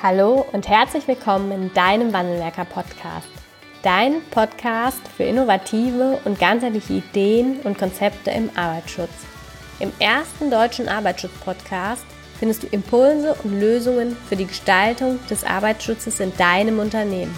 Hallo und herzlich willkommen in deinem Wandelwerker-Podcast. Dein Podcast für innovative und ganzheitliche Ideen und Konzepte im Arbeitsschutz. Im ersten deutschen Arbeitsschutz-Podcast findest du Impulse und Lösungen für die Gestaltung des Arbeitsschutzes in deinem Unternehmen.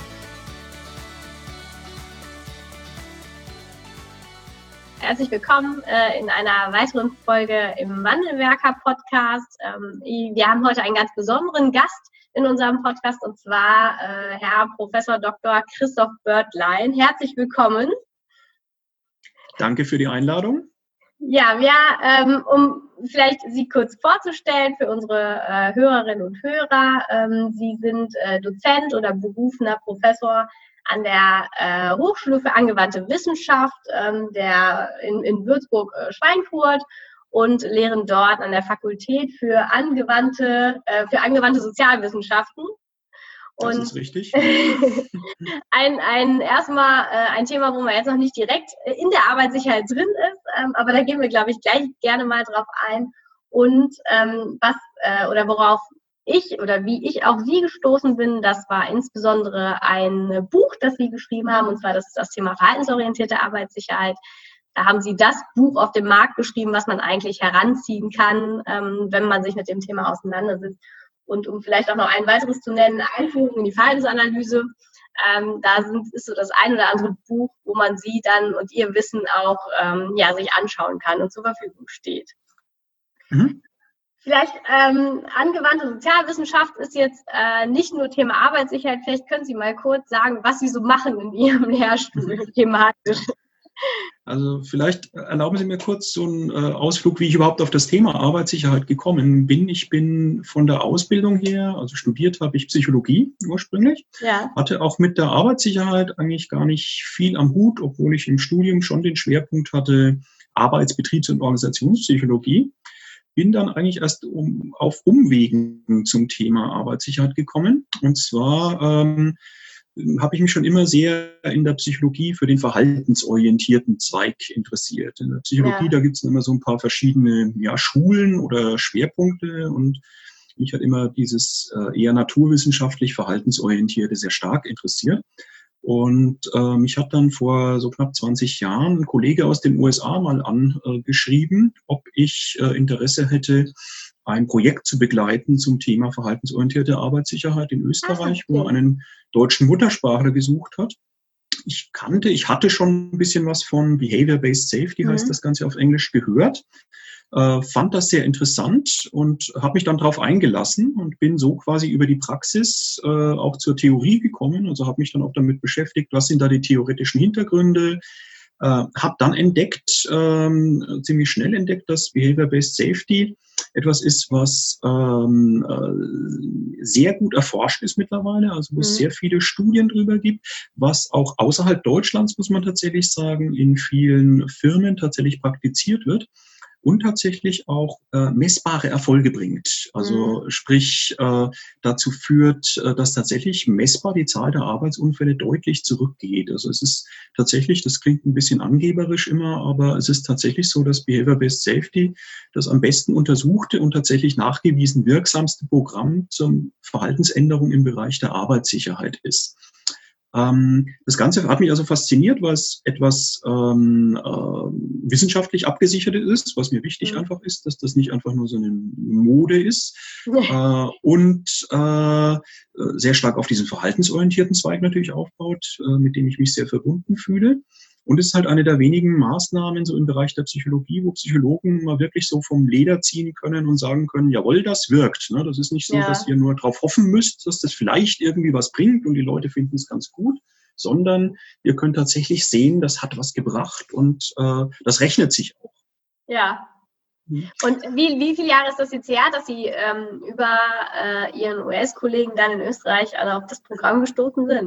Herzlich willkommen in einer weiteren Folge im Wandelwerker-Podcast. Wir haben heute einen ganz besonderen Gast in unserem Podcast, und zwar Herr Professor Dr. Christoph Börtlein. Herzlich willkommen. Danke für die Einladung. Ja, um vielleicht Sie kurz vorzustellen für unsere Hörerinnen und Hörer. Sie sind Dozent oder berufener Professor an der Hochschule für angewandte Wissenschaft in Würzburg-Schweinfurt und lehren dort an der Fakultät für angewandte Sozialwissenschaften. Das ist richtig. Ein Thema, wo man jetzt noch nicht direkt in der Arbeitssicherheit drin ist, aber da gehen wir, glaube ich, gleich gerne mal drauf ein. Und wie ich auf Sie gestoßen bin, das war insbesondere ein Buch, das Sie geschrieben haben, und zwar das ist das Thema verhaltensorientierte Arbeitssicherheit. Da haben Sie das Buch auf dem Markt geschrieben, was man eigentlich heranziehen kann, wenn man sich mit dem Thema auseinandersetzt. Und um vielleicht auch noch ein weiteres zu nennen, Einführung in die Verhaltensanalyse, ist so das ein oder andere Buch, wo man Sie dann und Ihr Wissen auch sich anschauen kann und zur Verfügung steht. Mhm. Vielleicht angewandte Sozialwissenschaft ist jetzt nicht nur Thema Arbeitssicherheit. Vielleicht können Sie mal kurz sagen, was Sie so machen in Ihrem Lehrstuhl thematisch. Also vielleicht erlauben Sie mir kurz so einen Ausflug, wie ich überhaupt auf das Thema Arbeitssicherheit gekommen bin. Ich bin von der Ausbildung her, also studiert habe ich Psychologie ursprünglich, hatte auch mit der Arbeitssicherheit eigentlich gar nicht viel am Hut, obwohl ich im Studium schon den Schwerpunkt hatte, Arbeits-, Betriebs- und Organisationspsychologie. Bin dann eigentlich erst auf Umwegen zum Thema Arbeitssicherheit gekommen. Und zwar habe ich mich schon immer sehr in der Psychologie für den verhaltensorientierten Zweig interessiert. In der Psychologie, da gibt es immer so ein paar verschiedene Schulen oder Schwerpunkte, und mich hat immer dieses eher naturwissenschaftlich verhaltensorientierte sehr stark interessiert. Und mich hat dann vor so knapp 20 Jahren ein Kollege aus den USA mal angeschrieben, ob ich Interesse hätte, ein Projekt zu begleiten zum Thema verhaltensorientierte Arbeitssicherheit in Österreich, wo er einen deutschen Muttersprachler gesucht hat. Ich hatte schon ein bisschen was von Behavior-Based Safety, heißt das Ganze auf Englisch, gehört. Fand das sehr interessant und habe mich dann darauf eingelassen und bin so quasi über die Praxis auch zur Theorie gekommen. Also habe mich dann auch damit beschäftigt, was sind da die theoretischen Hintergründe. Habe dann ziemlich schnell entdeckt, dass Behavior-Based Safety etwas ist, was sehr gut erforscht ist mittlerweile, also wo es sehr viele Studien drüber gibt, was auch außerhalb Deutschlands, muss man tatsächlich sagen, in vielen Firmen tatsächlich praktiziert wird und tatsächlich auch messbare Erfolge bringt. Also sprich dazu führt, dass tatsächlich messbar die Zahl der Arbeitsunfälle deutlich zurückgeht. Also es ist tatsächlich, das klingt ein bisschen angeberisch immer, aber es ist tatsächlich so, dass Behavior-Based Safety das am besten untersuchte und tatsächlich nachgewiesen wirksamste Programm zur Verhaltensänderung im Bereich der Arbeitssicherheit ist. Das Ganze hat mich also fasziniert, weil es etwas wissenschaftlich abgesichertes ist, was mir wichtig einfach ist, dass das nicht einfach nur so eine Mode ist und sehr stark auf diesen verhaltensorientierten Zweig natürlich aufbaut, mit dem ich mich sehr verbunden fühle. Und es ist halt eine der wenigen Maßnahmen so im Bereich der Psychologie, wo Psychologen mal wirklich so vom Leder ziehen können und sagen können, jawohl, das wirkt. Ne? Das ist nicht so, dass ihr nur darauf hoffen müsst, dass das vielleicht irgendwie was bringt und die Leute finden es ganz gut, sondern ihr könnt tatsächlich sehen, das hat was gebracht und das rechnet sich auch. Ja. Und wie viele Jahre ist das jetzt her, dass Sie über Ihren US-Kollegen dann in Österreich auf das Programm gestoßen sind?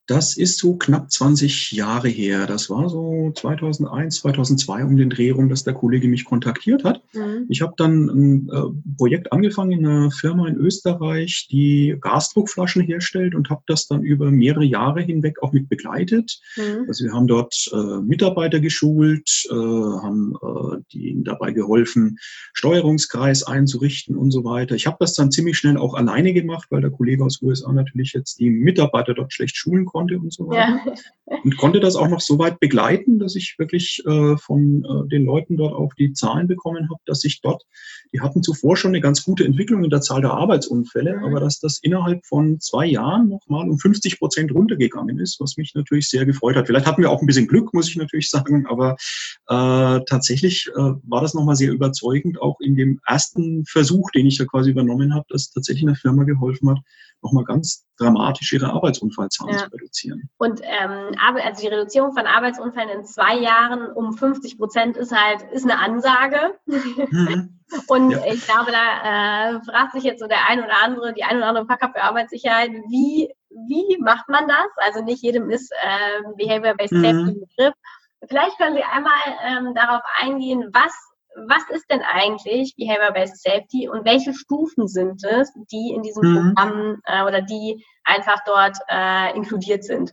Das ist so knapp 20 Jahre her. Das war so 2001, 2002 um den Dreh rum, dass der Kollege mich kontaktiert hat. Mhm. Ich habe dann ein Projekt angefangen in einer Firma in Österreich, die Gasdruckflaschen herstellt und habe das dann über mehrere Jahre hinweg auch mit begleitet. Mhm. Also wir haben dort Mitarbeiter geschult, haben denen dabei geholfen, Steuerungskreis einzurichten und so weiter. Ich habe das dann ziemlich schnell auch alleine gemacht, weil der Kollege aus USA natürlich jetzt die Mitarbeiter dort schlecht schulen konnte und so weiter. Ja. Und konnte das auch noch so weit begleiten, dass ich wirklich von den Leuten dort auch die Zahlen bekommen habe, dass ich dort, die hatten zuvor schon eine ganz gute Entwicklung in der Zahl der Arbeitsunfälle, aber dass das innerhalb von 2 Jahren nochmal um 50% runtergegangen ist, was mich natürlich sehr gefreut hat. Vielleicht hatten wir auch ein bisschen Glück, muss ich natürlich sagen, aber tatsächlich war das nochmal sehr überzeugend, auch in dem ersten Versuch, den ich da quasi übernommen habe, dass tatsächlich eine Firma geholfen hat, nochmal ganz dramatisch ihre Arbeitsunfallzahlen zu reduzieren. Und also die Reduzierung von Arbeitsunfällen in 2 Jahren um 50% ist eine Ansage. Mhm. Und ich glaube, da fragt sich jetzt so die ein oder andere Fachkraft für Arbeitssicherheit, wie macht man das? Also nicht jedem ist Behavior-Based Safety ein Begriff. Vielleicht können Sie einmal darauf eingehen, was ist denn eigentlich Behavior-Based Safety und welche Stufen sind es, die in diesem Programm oder die einfach dort inkludiert sind?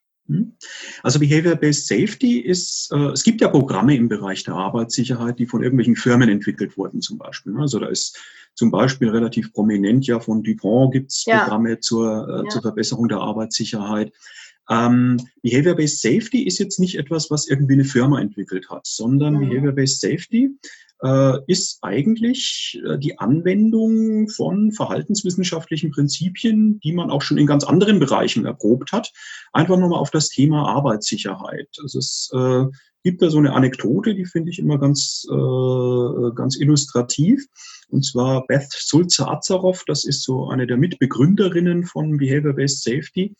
Also Behavior-Based Safety ist, es gibt ja Programme im Bereich der Arbeitssicherheit, die von irgendwelchen Firmen entwickelt wurden zum Beispiel. Also da ist zum Beispiel relativ prominent ja von DuPont gibt es Programme zur Verbesserung der Arbeitssicherheit. Behavior-Based Safety ist jetzt nicht etwas, was irgendwie eine Firma entwickelt hat, sondern Behavior-Based Safety ist eigentlich die Anwendung von verhaltenswissenschaftlichen Prinzipien, die man auch schon in ganz anderen Bereichen erprobt hat, einfach nochmal auf das Thema Arbeitssicherheit. Also es gibt da so eine Anekdote, die finde ich immer ganz illustrativ. Und zwar Beth Sulzer-Azaroff, das ist so eine der Mitbegründerinnen von Behavior-Based Safety.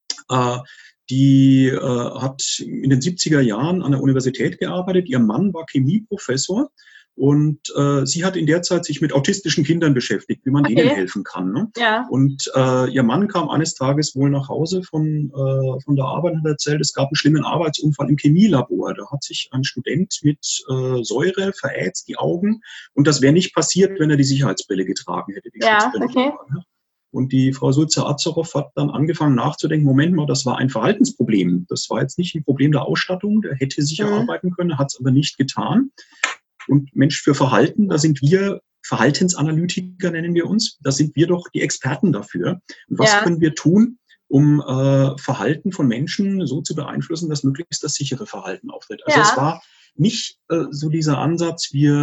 Die hat in den 70er Jahren an der Universität gearbeitet. Ihr Mann war Chemieprofessor und sie hat in der Zeit sich mit autistischen Kindern beschäftigt, wie man denen helfen kann. Ne? Ja. Und ihr Mann kam eines Tages wohl nach Hause von der Arbeit und hat erzählt, es gab einen schlimmen Arbeitsunfall im Chemielabor. Da hat sich ein Student mit Säure verätzt, die Augen. Und das wäre nicht passiert, wenn er die Sicherheitsbrille getragen hätte. Die Schutzbrille getragen. Und die Frau Sulzer-Azaroff hat dann angefangen nachzudenken, Moment mal, das war ein Verhaltensproblem. Das war jetzt nicht ein Problem der Ausstattung, der hätte sicher arbeiten können, hat es aber nicht getan. Und Mensch, für Verhalten, da sind wir Verhaltensanalytiker, nennen wir uns, da sind wir doch die Experten dafür. Und was können wir tun, um Verhalten von Menschen so zu beeinflussen, dass möglichst das sichere Verhalten auftritt? Also es war nicht so dieser Ansatz, wir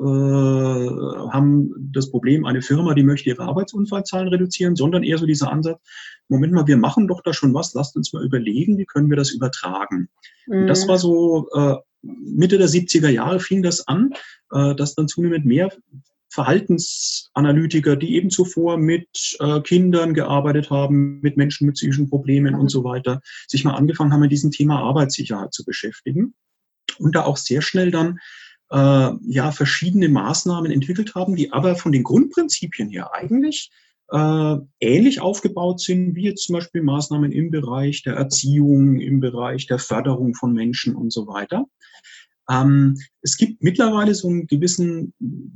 haben das Problem, eine Firma, die möchte ihre Arbeitsunfallzahlen reduzieren, sondern eher so dieser Ansatz, Moment mal, wir machen doch da schon was, lasst uns mal überlegen, wie können wir das übertragen. Und das war so Mitte der 70er Jahre fing das an, dass dann zunehmend mehr Verhaltensanalytiker, die eben zuvor mit Kindern gearbeitet haben, mit Menschen mit psychischen Problemen und so weiter, sich mal angefangen haben, mit diesem Thema Arbeitssicherheit zu beschäftigen. Und da auch sehr schnell dann verschiedene Maßnahmen entwickelt haben, die aber von den Grundprinzipien her eigentlich ähnlich aufgebaut sind, wie jetzt zum Beispiel Maßnahmen im Bereich der Erziehung, im Bereich der Förderung von Menschen und so weiter. Es gibt mittlerweile so einen gewissen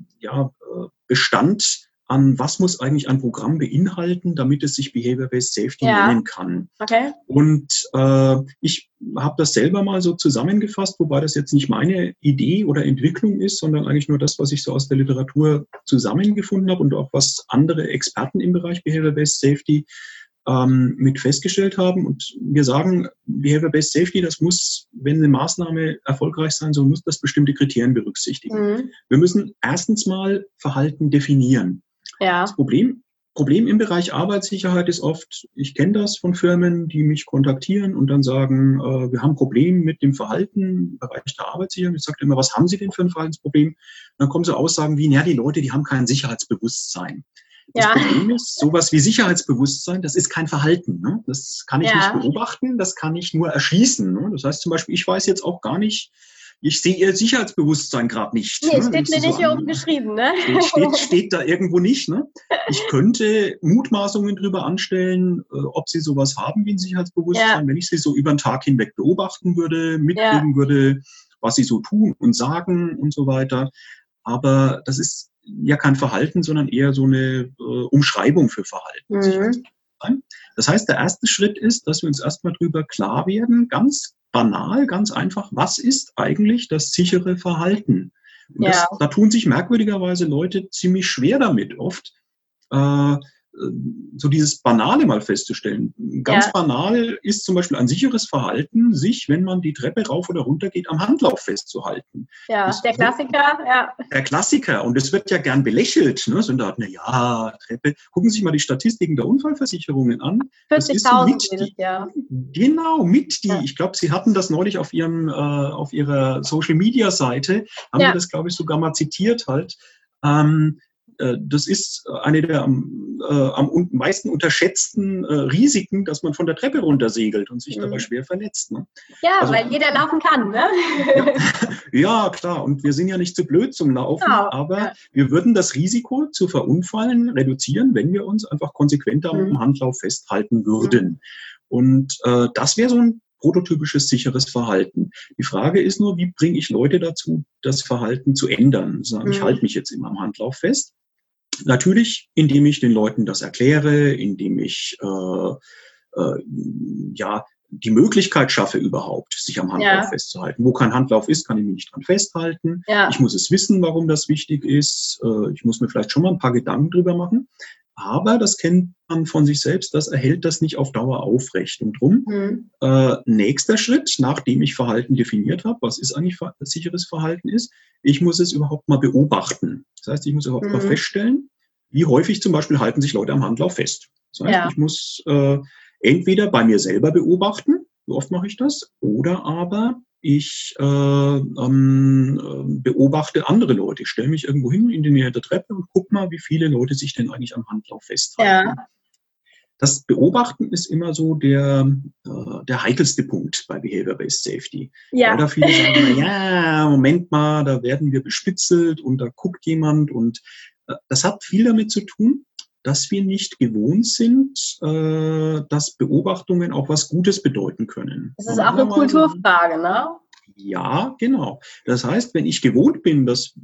Bestand an, was muss eigentlich ein Programm beinhalten, damit es sich Behavior-Based Safety nennen kann. Okay. Und ich habe das selber mal so zusammengefasst, wobei das jetzt nicht meine Idee oder Entwicklung ist, sondern eigentlich nur das, was ich so aus der Literatur zusammengefunden habe und auch was andere Experten im Bereich Behavior-Based Safety mit festgestellt haben. Und wir sagen, Behavior-Based Safety, das muss, wenn eine Maßnahme erfolgreich sein soll, muss das bestimmte Kriterien berücksichtigen. Wir müssen erstens mal Verhalten definieren. Das Problem im Bereich Arbeitssicherheit ist oft, ich kenne das von Firmen, die mich kontaktieren und dann sagen, wir haben ein Problem mit dem Verhalten im Bereich der Arbeitssicherheit. Ich sage immer, was haben Sie denn für ein Verhaltensproblem? Und dann kommen so Aussagen wie, die Leute, die haben kein Sicherheitsbewusstsein. Das Problem ist, sowas wie Sicherheitsbewusstsein, das ist kein Verhalten. Ne? Das kann ich nicht beobachten, das kann ich nur erschließen. Ne? Das heißt zum Beispiel, ich weiß jetzt auch gar nicht, Ich sehe Ihr Sicherheitsbewusstsein gerade nicht. Nee, steht mir nicht hier oben geschrieben, ne? Steht da irgendwo nicht, ne? Ich könnte Mutmaßungen drüber anstellen, ob Sie sowas haben wie ein Sicherheitsbewusstsein, wenn ich Sie so über den Tag hinweg beobachten würde, mitkriegen würde, was Sie so tun und sagen und so weiter. Aber das ist ja kein Verhalten, sondern eher so eine Umschreibung für Verhalten. Das heißt, der erste Schritt ist, dass wir uns erstmal drüber klar werden, ganz banal, ganz einfach, was ist eigentlich das sichere Verhalten? Und da tun sich merkwürdigerweise Leute ziemlich schwer damit oft, so dieses Banale mal festzustellen. Ganz banal ist zum Beispiel ein sicheres Verhalten, sich, wenn man die Treppe rauf oder runter geht, am Handlauf festzuhalten. Ja, der Klassiker, Der Klassiker. Und es wird ja gern belächelt. Ne? So, Treppe. Gucken Sie sich mal die Statistiken der Unfallversicherungen an. 40.000 jedes Jahr. Genau, ich glaube, Sie hatten das neulich auf Ihrer Social-Media-Seite, haben wir das, glaube ich, sogar mal zitiert halt. Das ist eine der am meisten unterschätzten Risiken, dass man von der Treppe runter segelt und sich dabei schwer verletzt. Ne? Ja, also, weil jeder laufen kann, ne? Ja, klar. Und wir sind ja nicht zu blöd zum Laufen, aber wir würden das Risiko zu verunfallen reduzieren, wenn wir uns einfach konsequenter am Handlauf festhalten würden. Und das wäre so ein prototypisches sicheres Verhalten. Die Frage ist nur, wie bringe ich Leute dazu, das Verhalten zu ändern? Sagen, ich halte mich jetzt immer am Handlauf fest. Natürlich, indem ich den Leuten das erkläre, indem ich die Möglichkeit schaffe überhaupt, sich am Handlauf festzuhalten. Wo kein Handlauf ist, kann ich mich nicht dran festhalten. Ja. Ich muss es wissen, warum das wichtig ist. Ich muss mir vielleicht schon mal ein paar Gedanken drüber machen. Aber das kennt man von sich selbst, das erhält das nicht auf Dauer aufrecht. Und drum, nächster Schritt, nachdem ich Verhalten definiert habe, was ist eigentlich sicheres Verhalten ist, ich muss es überhaupt mal beobachten. Das heißt, ich muss überhaupt mal feststellen, wie häufig zum Beispiel halten sich Leute am Handlauf fest. Das heißt, ich muss entweder bei mir selber beobachten, wie oft mache ich das, oder aber ich beobachte andere Leute. Ich stelle mich irgendwo hin in die Nähe der Treppe und gucke mal, wie viele Leute sich denn eigentlich am Handlauf festhalten. Ja. Das Beobachten ist immer so der heikelste Punkt bei Behavior-Based Safety. Ja. Oder viele sagen, Moment mal, da werden wir bespitzelt und da guckt jemand. Und das hat viel damit zu tun, dass wir nicht gewohnt sind, dass Beobachtungen auch was Gutes bedeuten können. Das ist auch eine Kulturfrage, ne? Ja, genau. Das heißt, wenn ich gewohnt bin, dass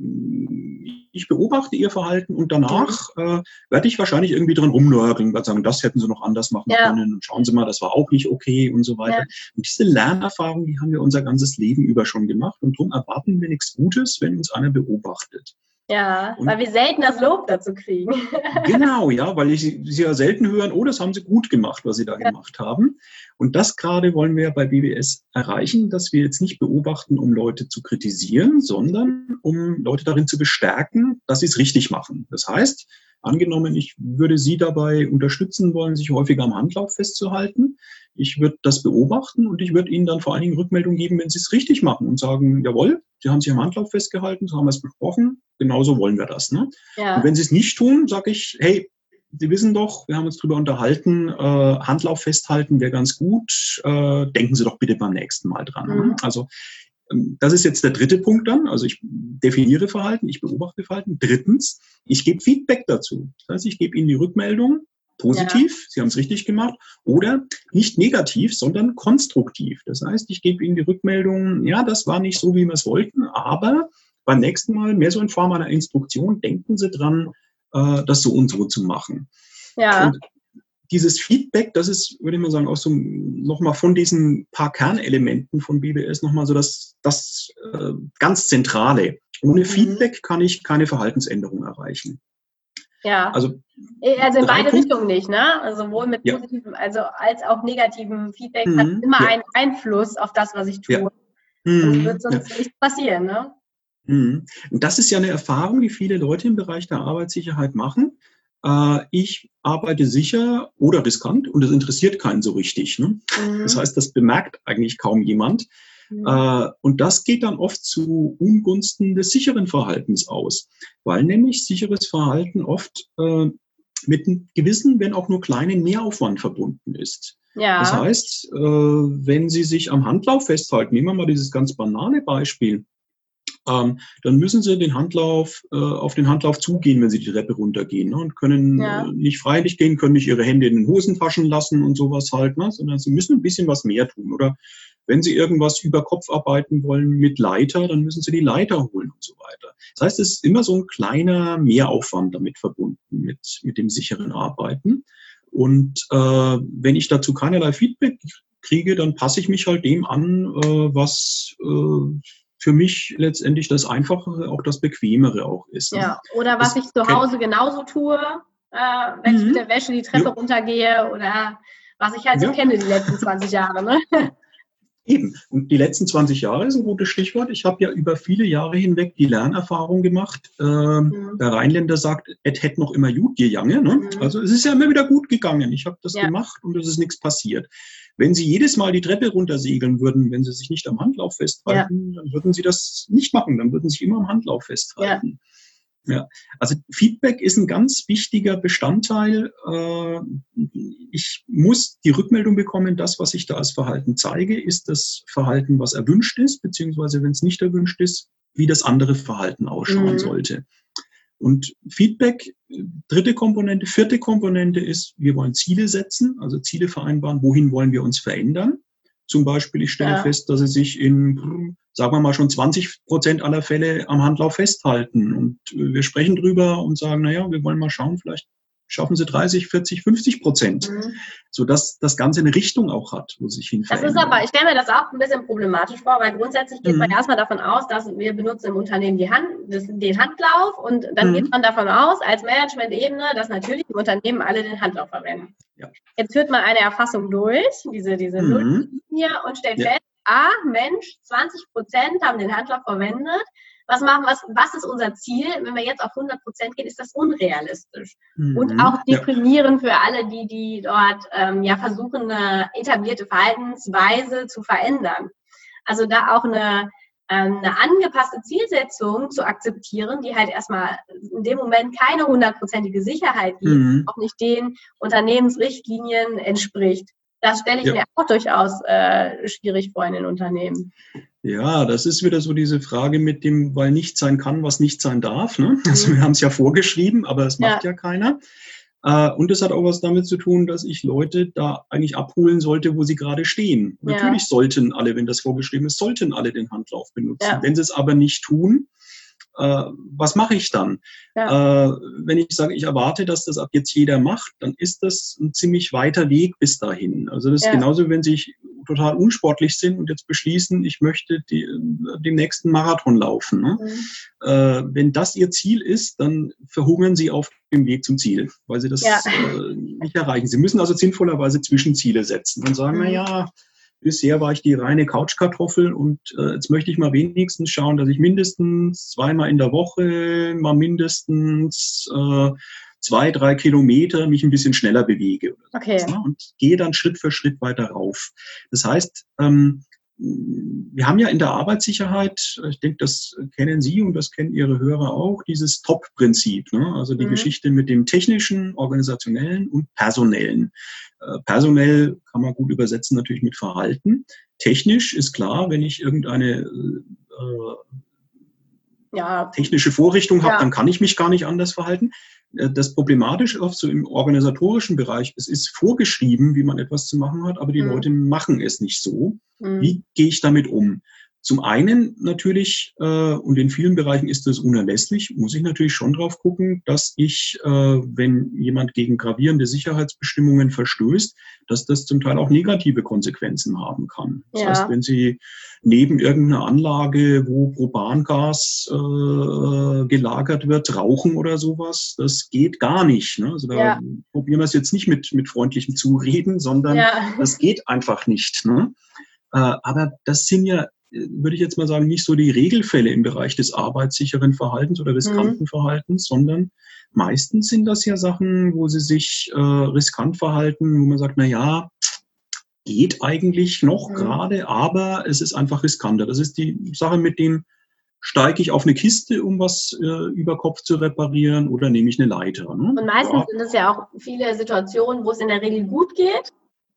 ich beobachte ihr Verhalten und danach werde ich wahrscheinlich irgendwie dran rumnörgeln, weil sagen, das hätten sie noch anders machen können. Und schauen Sie mal, das war auch nicht okay und so weiter. Ja. Und diese Lernerfahrung, die haben wir unser ganzes Leben über schon gemacht. Und darum erwarten wir nichts Gutes, wenn uns einer beobachtet. Ja, weil wir selten das Lob dazu kriegen. Genau, ja, weil sie ja selten hören, oh, das haben sie gut gemacht, was sie da gemacht haben. Und das gerade wollen wir bei BBS erreichen, dass wir jetzt nicht beobachten, um Leute zu kritisieren, sondern um Leute darin zu bestärken, dass sie es richtig machen. Das heißt, angenommen, ich würde Sie dabei unterstützen wollen, sich häufiger am Handlauf festzuhalten. Ich würde das beobachten und ich würde Ihnen dann vor allen Dingen Rückmeldung geben, wenn Sie es richtig machen und sagen, jawohl, Sie haben sich am Handlauf festgehalten, so haben wir es besprochen, genauso wollen wir das. Ne? Ja. Und wenn Sie es nicht tun, sage ich, hey, Sie wissen doch, wir haben uns drüber unterhalten, Handlauf festhalten wäre ganz gut, denken Sie doch bitte beim nächsten Mal dran. Ne? Also das ist jetzt der dritte Punkt dann. Also ich definiere Verhalten, ich beobachte Verhalten. Drittens, ich gebe Feedback dazu. Das heißt, ich gebe Ihnen die Rückmeldung, positiv, Sie haben es richtig gemacht, oder nicht negativ, sondern konstruktiv. Das heißt, ich gebe Ihnen die Rückmeldung, ja, das war nicht so, wie wir es wollten, aber beim nächsten Mal, mehr so in Form einer Instruktion, denken Sie dran, das so und so zu machen. Ja. Und dieses Feedback, das ist, würde ich mal sagen, auch so nochmal von diesen paar Kernelementen von BBS nochmal so das ganz Zentrale. Ohne Feedback kann ich keine Verhaltensänderung erreichen. Ja, also in beide Richtungen nicht, ne? Also sowohl mit positivem als auch negativem Feedback hat immer einen Einfluss auf das, was ich tue. Ja. Und wird sonst nichts passieren, ne? Und das ist ja eine Erfahrung, die viele Leute im Bereich der Arbeitssicherheit machen. Ich arbeite sicher oder riskant und das interessiert keinen so richtig. Ne? Das heißt, das bemerkt eigentlich kaum jemand. Und das geht dann oft zu Ungunsten des sicheren Verhaltens aus, weil nämlich sicheres Verhalten oft mit einem gewissen, wenn auch nur kleinen Mehraufwand verbunden ist. Ja. Das heißt, wenn Sie sich am Handlauf festhalten, nehmen wir mal dieses ganz banale Beispiel, dann müssen sie den Handlauf, auf den Handlauf zugehen, wenn sie die Treppe runtergehen, ne, und können nicht freiwillig gehen, können nicht ihre Hände in den Hosentaschen lassen und sowas halt, ne, sondern sie müssen ein bisschen was mehr tun. Oder wenn sie irgendwas über Kopf arbeiten wollen mit Leiter, dann müssen sie die Leiter holen und so weiter. Das heißt, es ist immer so ein kleiner Mehraufwand damit verbunden, mit dem sicheren Arbeiten. Und wenn ich dazu keinerlei Feedback kriege, dann passe ich mich halt dem an, was für mich letztendlich das Einfachere, auch das Bequemere auch ist. Ja, oder was ich zu Hause genauso tue, wenn ich mit der Wäsche die Treppe runtergehe oder was ich halt so kenne die letzten 20 Jahre. Ne? Eben. Und die letzten 20 Jahre ist ein gutes Stichwort. Ich habe ja über viele Jahre hinweg die Lernerfahrung gemacht. Der Rheinländer sagt, et hätt noch immer gut gegangen. Ne? Also es ist ja immer wieder gut gegangen. Ich habe das gemacht und es ist nichts passiert. Wenn Sie jedes Mal die Treppe runtersegeln würden, wenn Sie sich nicht am Handlauf festhalten, dann würden Sie das nicht machen. Dann würden Sie sich immer am Handlauf festhalten. Ja, also Feedback ist ein ganz wichtiger Bestandteil. Ich muss die Rückmeldung bekommen, das, was ich da als Verhalten zeige, ist das Verhalten, was erwünscht ist, beziehungsweise wenn es nicht erwünscht ist, wie das andere Verhalten ausschauen sollte. Und Feedback, dritte Komponente, vierte Komponente ist, wir wollen Ziele setzen, also Ziele vereinbaren, wohin wollen wir uns verändern. Zum Beispiel, ich stelle fest, dass sie sich in, sagen wir mal, schon 20% aller Fälle am Handlauf festhalten. Und wir sprechen drüber und sagen, naja, wir wollen mal schauen, vielleicht schaffen sie 30, 40, 50%, sodass das Ganze eine Richtung auch hat, wo sich hin verändert. Das ist aber, ich stelle mir das auch ein bisschen problematisch vor, weil grundsätzlich geht man erstmal davon aus, dass wir benutzen im Unternehmen den Handlauf und dann geht man davon aus, als Management-Ebene, dass natürlich im Unternehmen alle den Handlauf verwenden. Ja. Jetzt führt man eine Erfassung durch, diese Nulllinie und stellt fest, Mensch, 20% haben den Handlauf verwendet. Was ist unser Ziel? Wenn wir jetzt auf 100% gehen, ist das unrealistisch. Und auch deprimierend für alle, die dort versuchen, eine etablierte Verhaltensweise zu verändern. Also da auch eine angepasste Zielsetzung zu akzeptieren, die halt erstmal in dem Moment keine 100%ige Sicherheit gibt, auch nicht den Unternehmensrichtlinien entspricht. Das stelle ich mir auch durchaus schwierig vor in den Unternehmen. Ja, das ist wieder so diese Frage mit dem, weil nicht sein kann, was nicht sein darf. Ne? Also wir haben es ja vorgeschrieben, aber es macht ja keiner. Und es hat auch was damit zu tun, dass ich Leute da eigentlich abholen sollte, wo sie gerade stehen. Natürlich sollten alle, wenn das vorgeschrieben ist, sollten alle den Handlauf benutzen. Ja. Wenn sie es aber nicht tun, was mache ich dann? Wenn ich sage, ich erwarte, dass das ab jetzt jeder macht, dann ist das ein ziemlich weiter Weg bis dahin. Also das ist genauso, wenn Sie total unsportlich sind und jetzt beschließen, ich möchte den nächsten Marathon laufen. Ne? Wenn das Ihr Ziel ist, dann verhungern Sie auf dem Weg zum Ziel, weil Sie das nicht erreichen. Sie müssen also sinnvollerweise Zwischenziele setzen und sagen, naja, bisher war ich die reine Couchkartoffel und jetzt möchte ich mal wenigstens schauen, dass ich mindestens 2-mal in der Woche mal mindestens 2-3 Kilometer mich ein bisschen schneller bewege. Okay. Ne? Und gehe dann Schritt für Schritt weiter rauf. Das heißt, wir haben ja in der Arbeitssicherheit, ich denke, das kennen Sie und das kennen Ihre Hörer auch, dieses Top-Prinzip, ne? Also die Geschichte mit dem technischen, organisationellen und personellen. Personell kann man gut übersetzen natürlich mit Verhalten. Technisch ist klar, wenn ich irgendeine technische Vorrichtung habe, dann kann ich mich gar nicht anders verhalten. Das Problematische oft so im organisatorischen Bereich, es ist vorgeschrieben, wie man etwas zu machen hat, aber die Leute machen es nicht so. Wie gehe ich damit um? Zum einen natürlich, und in vielen Bereichen ist das unerlässlich, muss ich natürlich schon drauf gucken, dass ich, wenn jemand gegen gravierende Sicherheitsbestimmungen verstößt, dass das zum Teil auch negative Konsequenzen haben kann. Das heißt, wenn Sie neben irgendeiner Anlage, wo Propangas gelagert wird, rauchen oder sowas, das geht gar nicht. Ne? Also da probieren wir es jetzt nicht mit freundlichem Zureden, sondern das geht einfach nicht. Ne? Aber das sind ja, würde ich jetzt mal sagen, nicht so die Regelfälle im Bereich des arbeitssicheren Verhaltens oder riskanten Verhaltens, sondern meistens sind das ja Sachen, wo sie sich riskant verhalten, wo man sagt, na ja, geht eigentlich noch gerade, aber es ist einfach riskanter. Das ist die Sache mit dem, steige ich auf eine Kiste, um was über Kopf zu reparieren, oder nehme ich eine Leiter? Ne? Und meistens sind es ja auch viele Situationen, wo es in der Regel gut geht.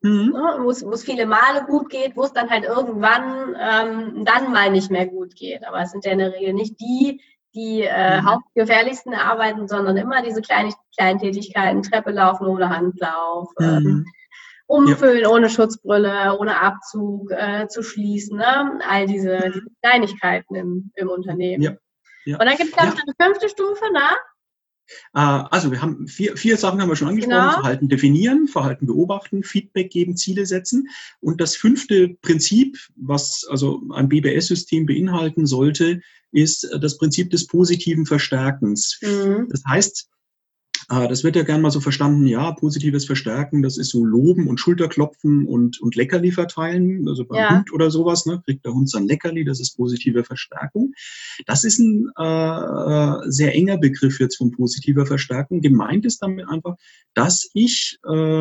ne, wo es viele Male gut geht, wo es dann halt irgendwann dann mal nicht mehr gut geht. Aber es sind ja in der Regel nicht die hauptgefährlichsten arbeiten, sondern immer diese kleinen Tätigkeiten, Treppe laufen ohne Handlauf, umfüllen ohne Schutzbrille, ohne Abzug, zu schließen, ne? All diese Kleinigkeiten im Unternehmen. Ja. Ja. Und dann gibt es, glaube ich, eine 5. Stufe, ne? Also wir haben vier Sachen haben wir schon angesprochen. Genau. Verhalten definieren, Verhalten beobachten, Feedback geben, Ziele setzen. Und das 5. Prinzip, was also ein BBS-System beinhalten sollte, ist das Prinzip des positiven Verstärkens. Das heißt, das wird ja gern mal so verstanden, ja, positives Verstärken, das ist so Loben und Schulterklopfen und Leckerli verteilen, also beim Hund oder sowas, ne, kriegt der Hund sein Leckerli, das ist positive Verstärkung. Das ist ein sehr enger Begriff jetzt von positiver Verstärkung. Gemeint ist damit einfach, dass ich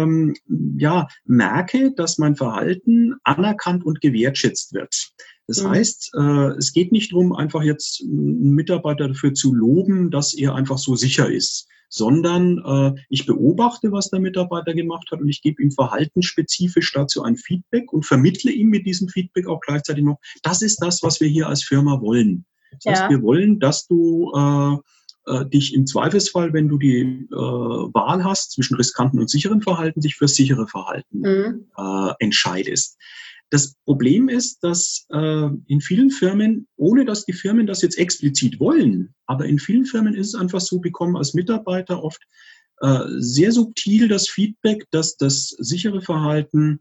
merke, dass mein Verhalten anerkannt und gewertschätzt wird. Das heißt, es geht nicht darum, einfach jetzt einen Mitarbeiter dafür zu loben, dass er einfach so sicher ist, sondern ich beobachte, was der Mitarbeiter gemacht hat und ich gebe ihm verhaltensspezifisch dazu ein Feedback und vermittle ihm mit diesem Feedback auch gleichzeitig noch, das ist das, was wir hier als Firma wollen. Das heißt, wir wollen, dass du dich im Zweifelsfall, wenn du die Wahl hast zwischen riskanten und sicheren Verhalten, dich für sichere Verhalten entscheidest. Das Problem ist, dass in vielen Firmen, ohne dass die Firmen das jetzt explizit wollen, aber in vielen Firmen ist es einfach so, bekommen als Mitarbeiter oft sehr subtil das Feedback, dass das sichere Verhalten,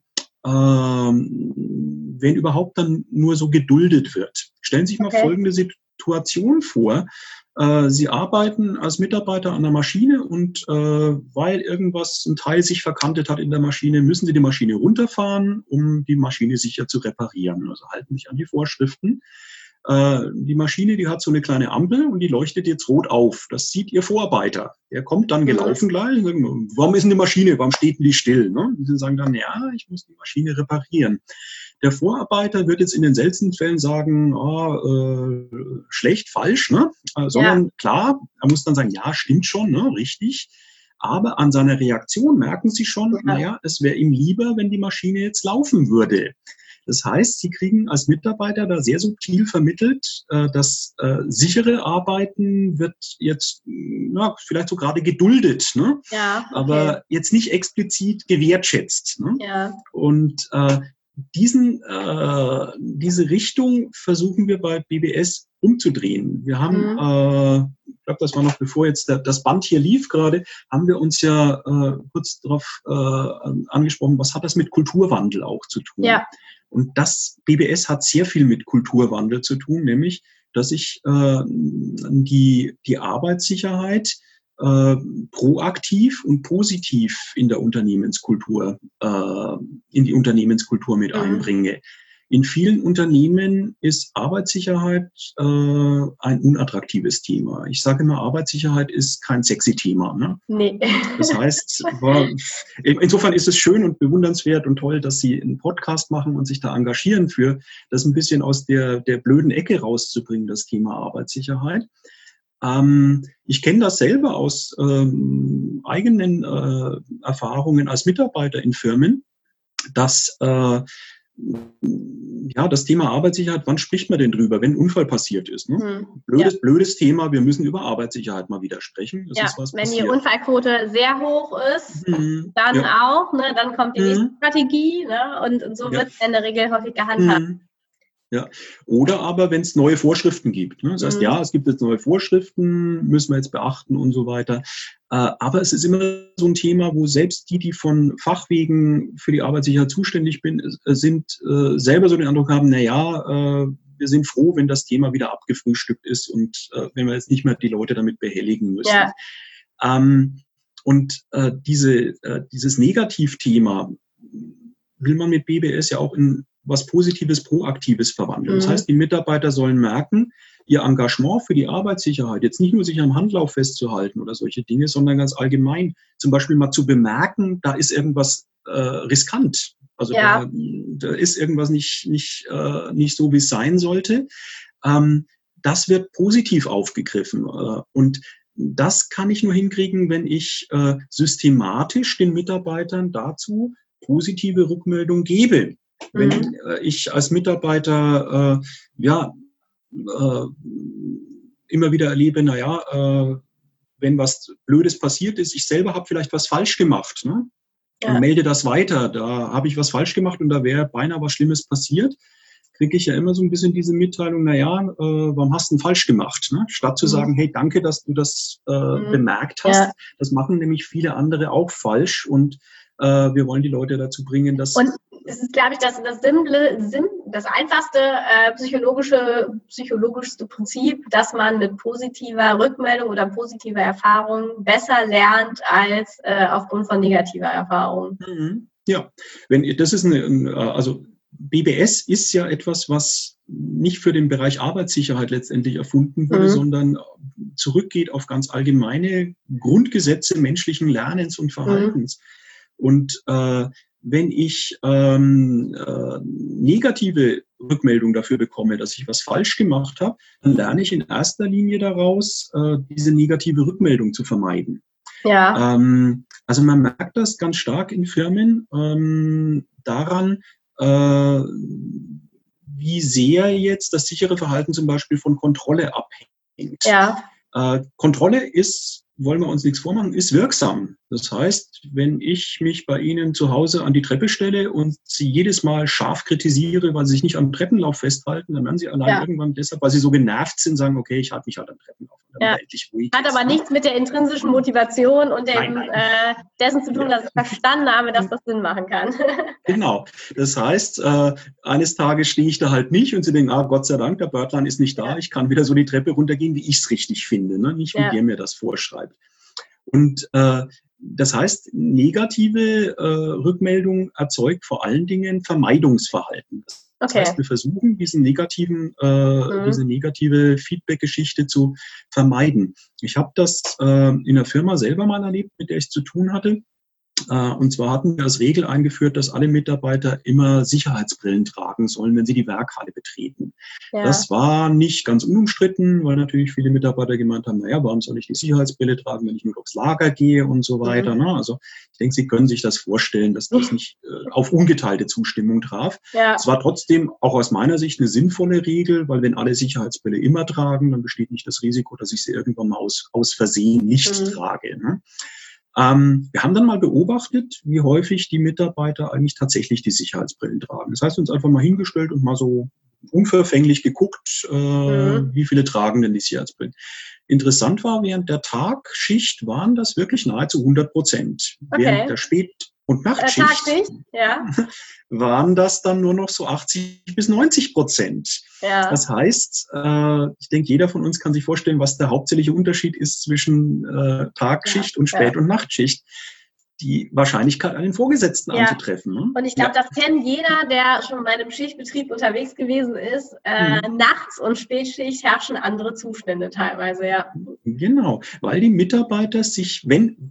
wenn überhaupt, dann nur so geduldet wird. Stellen Sie sich mal folgende Situation vor. Sie arbeiten als Mitarbeiter an der Maschine und weil ein Teil sich verkantet hat in der Maschine, müssen Sie die Maschine runterfahren, um die Maschine sicher zu reparieren. Also halten sich an die Vorschriften. Die Maschine, die hat so eine kleine Ampel und die leuchtet jetzt rot auf. Das sieht Ihr Vorarbeiter. Der kommt dann gelaufen gleich und sagt, warum ist denn die Maschine, warum steht denn die still? Ne? Und Sie sagen dann, ja, ich muss die Maschine reparieren. Der Vorarbeiter wird jetzt in den seltensten Fällen sagen, schlecht, falsch, ne? Sondern klar, er muss dann sagen, ja, stimmt schon, ne? Richtig. Aber an seiner Reaktion merken Sie schon, es wäre ihm lieber, wenn die Maschine jetzt laufen würde. Das heißt, Sie kriegen als Mitarbeiter da sehr subtil vermittelt, dass sichere Arbeiten wird jetzt vielleicht so gerade geduldet, ne? Aber jetzt nicht explizit gewertschätzt. Ne? Ja. Und diese Richtung versuchen wir bei BBS umzudrehen. Wir haben, ich glaube, das war noch bevor jetzt das Band hier lief gerade, haben wir uns ja kurz darauf angesprochen, was hat das mit Kulturwandel auch zu tun? Ja. Und das BBS hat sehr viel mit Kulturwandel zu tun, nämlich, dass ich die Arbeitssicherheit proaktiv und positiv in der Unternehmenskultur, in die Unternehmenskultur mit einbringe. In vielen Unternehmen ist Arbeitssicherheit ein unattraktives Thema. Ich sage immer, Arbeitssicherheit ist kein sexy Thema. Ne? Nee. Das heißt, insofern ist es schön und bewundernswert und toll, dass Sie einen Podcast machen und sich da engagieren für, das ein bisschen aus der blöden Ecke rauszubringen, das Thema Arbeitssicherheit. Ich kenne das selber aus eigenen Erfahrungen als Mitarbeiter in Firmen, dass das Thema Arbeitssicherheit, wann spricht man denn drüber, wenn ein Unfall passiert ist? Ne? Blödes Thema, wir müssen über Arbeitssicherheit mal wieder sprechen. Das ist was wenn passiert. Die Unfallquote sehr hoch ist, dann auch, ne? Dann kommt die nächste Strategie, ne? Und so wird es in der Regel häufig gehandhabt. Ja. Oder aber, wenn es neue Vorschriften gibt. Ne? Das heißt, es gibt jetzt neue Vorschriften, müssen wir jetzt beachten und so weiter. Aber es ist immer so ein Thema, wo selbst die von Fachwegen für die Arbeitssicherheit zuständig sind, selber so den Eindruck haben, wir sind froh, wenn das Thema wieder abgefrühstückt ist und wenn wir jetzt nicht mehr die Leute damit behelligen müssen. Ja. Dieses Negativthema will man mit BBS ja auch in was Positives, Proaktives verwandeln. Das heißt, die Mitarbeiter sollen merken, ihr Engagement für die Arbeitssicherheit, jetzt nicht nur sich am Handlauf festzuhalten oder solche Dinge, sondern ganz allgemein zum Beispiel mal zu bemerken, da ist irgendwas riskant. Also da ist irgendwas nicht so, wie es sein sollte. Das wird positiv aufgegriffen. Und das kann ich nur hinkriegen, wenn ich systematisch den Mitarbeitern dazu positive Rückmeldung gebe. Wenn ich als Mitarbeiter immer wieder erlebe, wenn was Blödes passiert ist, ich selber habe vielleicht was falsch gemacht, ne? Und melde das weiter, da habe ich was falsch gemacht und da wäre beinahe was Schlimmes passiert, kriege ich ja immer so ein bisschen diese Mitteilung, warum hast du denn falsch gemacht? Ne? Statt zu sagen, hey, danke, dass du das bemerkt hast. Ja. Das machen nämlich viele andere auch falsch und wir wollen die Leute dazu bringen, dass... Und es ist, glaube ich, das einfachste psychologischste Prinzip, dass man mit positiver Rückmeldung oder positiver Erfahrung besser lernt als aufgrund von negativer Erfahrung. Ja, also BBS ist ja etwas, was nicht für den Bereich Arbeitssicherheit letztendlich erfunden wurde, sondern zurückgeht auf ganz allgemeine Grundgesetze menschlichen Lernens und Verhaltens. Und wenn ich negative Rückmeldung dafür bekomme, dass ich was falsch gemacht habe, dann lerne ich in erster Linie daraus, diese negative Rückmeldung zu vermeiden. Ja. Also man merkt das ganz stark in Firmen daran, wie sehr jetzt das sichere Verhalten zum Beispiel von Kontrolle abhängt. Ja. Kontrolle ist, wollen wir uns nichts vormachen, ist wirksam. Das heißt, wenn ich mich bei Ihnen zu Hause an die Treppe stelle und Sie jedes Mal scharf kritisiere, weil Sie sich nicht am Treppenlauf festhalten, dann werden Sie allein irgendwann deshalb, weil Sie so genervt sind, sagen, okay, ich halte mich halt am Treppenlauf. Hat aber nichts mit der intrinsischen Motivation und dessen zu tun, dass ich verstanden habe, dass das Sinn machen kann. Genau. Das heißt, eines Tages stehe ich da halt nicht und Sie denken, Gott sei Dank, der Börtlein ist nicht da, ich kann wieder so die Treppe runtergehen, wie ich es richtig finde, ne? Nicht wie der mir das vorschreibt. Und das heißt, negative Rückmeldung erzeugt vor allen Dingen Vermeidungsverhalten. Das heißt, wir versuchen, diese negative Feedback-Geschichte zu vermeiden. Ich habe das in der Firma selber mal erlebt, mit der ich zu tun hatte. Und zwar hatten wir als Regel eingeführt, dass alle Mitarbeiter immer Sicherheitsbrillen tragen sollen, wenn sie die Werkhalle betreten. Ja. Das war nicht ganz unumstritten, weil natürlich viele Mitarbeiter gemeint haben, warum soll ich die Sicherheitsbrille tragen, wenn ich nur durchs Lager gehe und so weiter. Ne? Also ich denke, Sie können sich das vorstellen, dass das nicht auf ungeteilte Zustimmung traf. Ja. Es war trotzdem auch aus meiner Sicht eine sinnvolle Regel, weil wenn alle Sicherheitsbrille immer tragen, dann besteht nicht das Risiko, dass ich sie irgendwann mal aus Versehen nicht trage. Ne? Wir haben dann mal beobachtet, wie häufig die Mitarbeiter eigentlich tatsächlich die Sicherheitsbrillen tragen. Das heißt, uns einfach mal hingestellt und mal so unverfänglich geguckt, wie viele tragen denn die Sicherheitsbrillen. Interessant war, während der Tagschicht waren das wirklich nahezu 100%. Während der und Nachtschicht waren das dann nur noch so 80-90%. Ja. Das heißt, ich denke, jeder von uns kann sich vorstellen, was der hauptsächliche Unterschied ist zwischen Tagschicht und Spät- und Nachtschicht. Die Wahrscheinlichkeit, einen Vorgesetzten anzutreffen. Ne? Und ich glaube, das kennt jeder, der schon bei einem Schichtbetrieb unterwegs gewesen ist. Nachts- und Spätschicht herrschen andere Zustände teilweise, Genau, weil die Mitarbeiter sich,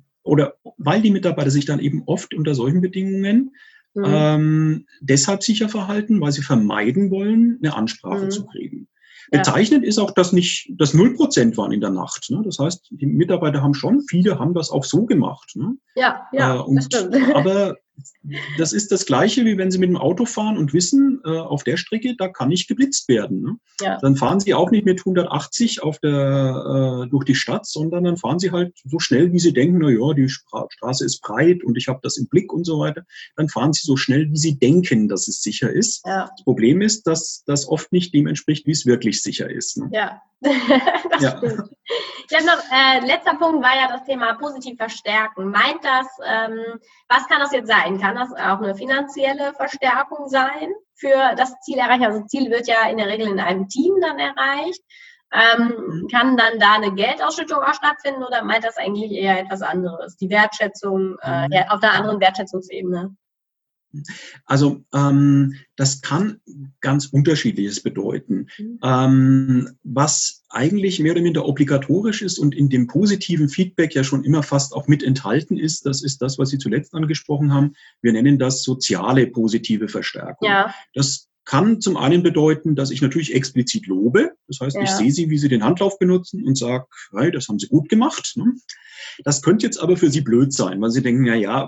dann eben oft unter solchen Bedingungen deshalb sicher verhalten, weil sie vermeiden wollen, eine Ansprache zu kriegen. Bezeichnend ist auch, dass nicht das 0% waren in der Nacht. Ne? Das heißt, die Mitarbeiter viele haben das auch so gemacht. Ne? Das stimmt. Aber das ist das Gleiche, wie wenn Sie mit dem Auto fahren und wissen, auf der Strecke, da kann nicht geblitzt werden. Ne? Ja. Dann fahren Sie auch nicht mit 180 durch die Stadt, sondern dann fahren Sie halt so schnell, wie Sie denken, die Straße ist breit und ich habe das im Blick und so weiter. Dann fahren Sie so schnell, wie Sie denken, dass es sicher ist. Ja. Das Problem ist, dass das oft nicht dem entspricht, wie es wirklich sicher ist. Ne? Ja, das stimmt. Ich habe noch, letzter Punkt war ja das Thema positiv verstärken. Meint das, was kann das jetzt sein? Kann das auch eine finanzielle Verstärkung sein für das Ziel erreichen? Also das Ziel wird ja in der Regel in einem Team dann erreicht. Kann dann da eine Geldausschüttung auch stattfinden oder meint das eigentlich eher etwas anderes? Die Wertschätzung auf einer anderen Wertschätzungsebene? Also das kann ganz Unterschiedliches bedeuten. Was eigentlich mehr oder minder obligatorisch ist und in dem positiven Feedback ja schon immer fast auch mit enthalten ist, das ist das, was Sie zuletzt angesprochen haben. Wir nennen das soziale positive Verstärkung. Ja. Das kann zum einen bedeuten, dass ich natürlich explizit lobe. Das heißt, ich sehe Sie, wie Sie den Handlauf benutzen und sage, hey, das haben Sie gut gemacht. Ne? Das könnte jetzt aber für Sie blöd sein, weil Sie denken,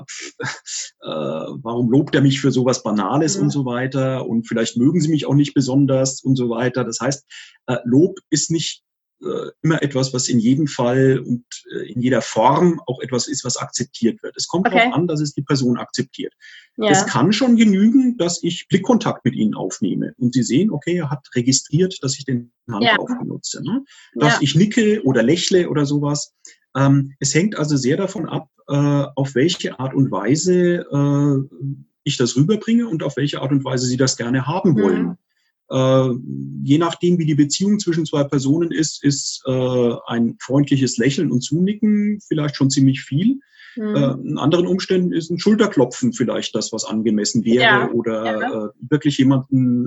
warum lobt er mich für sowas Banales und so weiter und vielleicht mögen Sie mich auch nicht besonders und so weiter. Das heißt, Lob ist nicht immer etwas, was in jedem Fall und in jeder Form auch etwas ist, was akzeptiert wird. Es kommt darauf an, dass es die Person akzeptiert. Ja. Es kann schon genügen, dass ich Blickkontakt mit Ihnen aufnehme und Sie sehen, okay, er hat registriert, dass ich den Handlauf benutze, ne? Dass ich nicke oder lächle oder sowas. Es hängt also sehr davon ab, auf welche Art und Weise ich das rüberbringe und auf welche Art und Weise Sie das gerne haben wollen. Je nachdem, wie die Beziehung zwischen zwei Personen ist ein freundliches Lächeln und Zunicken vielleicht schon ziemlich viel. In anderen Umständen ist ein Schulterklopfen vielleicht das, was angemessen wäre oder wirklich jemanden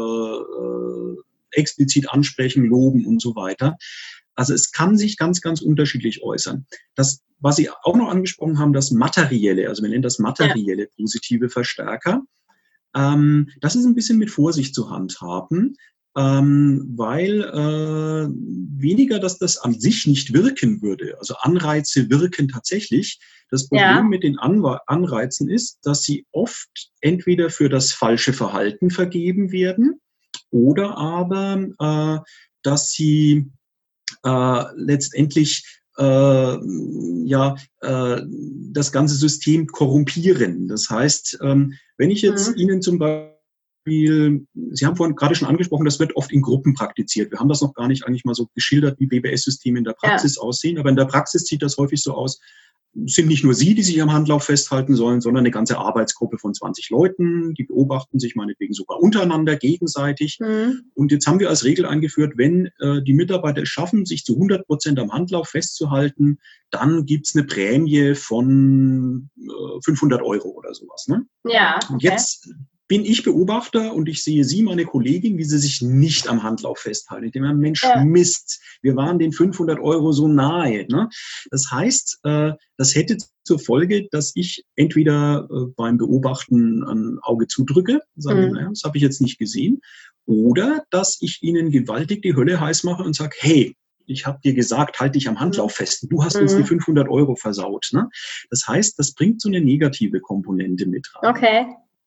explizit ansprechen, loben und so weiter. Also es kann sich ganz, ganz unterschiedlich äußern. Das, was Sie auch noch angesprochen haben, das Materielle, also wir nennen das materielle positive Verstärker. Das ist ein bisschen mit Vorsicht zu handhaben, weil weniger, dass das an sich nicht wirken würde. Also Anreize wirken tatsächlich. Das Problem mit den Anreizen ist, dass sie oft entweder für das falsche Verhalten vergeben werden oder aber, dass sie letztendlich das ganze System korrumpieren. Das heißt, wenn ich jetzt Ihnen zum Beispiel, Sie haben vorhin gerade schon angesprochen, das wird oft in Gruppen praktiziert. Wir haben das noch gar nicht eigentlich mal so geschildert, wie BBS-Systeme in der Praxis aussehen, aber in der Praxis sieht das häufig so aus, es sind nicht nur Sie, die sich am Handlauf festhalten sollen, sondern eine ganze Arbeitsgruppe von 20 Leuten, die beobachten sich meinetwegen sogar untereinander gegenseitig. Und jetzt haben wir als Regel eingeführt, wenn die Mitarbeiter es schaffen, sich zu 100% am Handlauf festzuhalten, dann gibt's eine Prämie von 500 € oder sowas. Ne? Ja. Okay. Und jetzt bin ich Beobachter und ich sehe Sie, meine Kollegin, wie Sie sich nicht am Handlauf festhalten. Ich denke, Mensch, Mist, wir waren den 500 € so nahe. Ne? Das heißt, das hätte zur Folge, dass ich entweder beim Beobachten ein Auge zudrücke, sage, naja, das habe ich jetzt nicht gesehen, oder dass ich Ihnen gewaltig die Hölle heiß mache und sage, hey, ich habe dir gesagt, halt dich am Handlauf fest. Du hast uns die 500 € versaut. Ne? Das heißt, das bringt so eine negative Komponente mit rein. Okay.